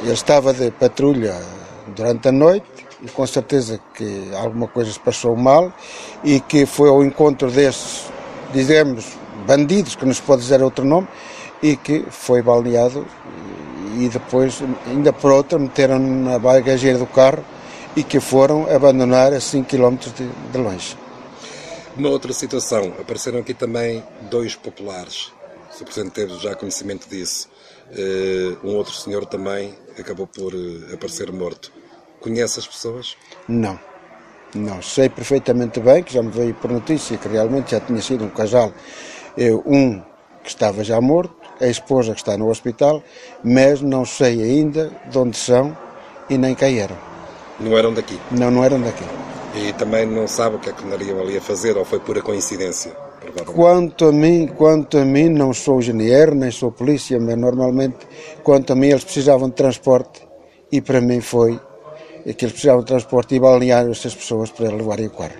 ele estava de patrulha durante a noite e com certeza que alguma coisa se passou mal e que foi ao encontro desses, dizemos, bandidos, que não se pode dizer outro nome, e que foi baleado e depois, ainda por outra, meteram na bagageira do carro e que foram abandonar a 5 km de longe. Uma outra situação, apareceram aqui também 2 populares, o Sr. Presidente teve já conhecimento disso. Um outro senhor também acabou por aparecer morto. Conhece as pessoas? Não, sei perfeitamente bem, que já me veio por notícia que realmente já tinha sido um casal, um que estava já morto, a esposa que está no hospital, mas não sei ainda de onde são e nem quem eram. Não eram daqui? Não eram daqui. E também não sabe o que é que andariam ali a fazer, ou foi pura coincidência? Quanto a mim, não sou GNR, nem sou polícia, mas normalmente, quanto a mim, eles precisavam de transporte e para mim foi que eles precisavam de transporte e balearam essas pessoas para levarem o carro.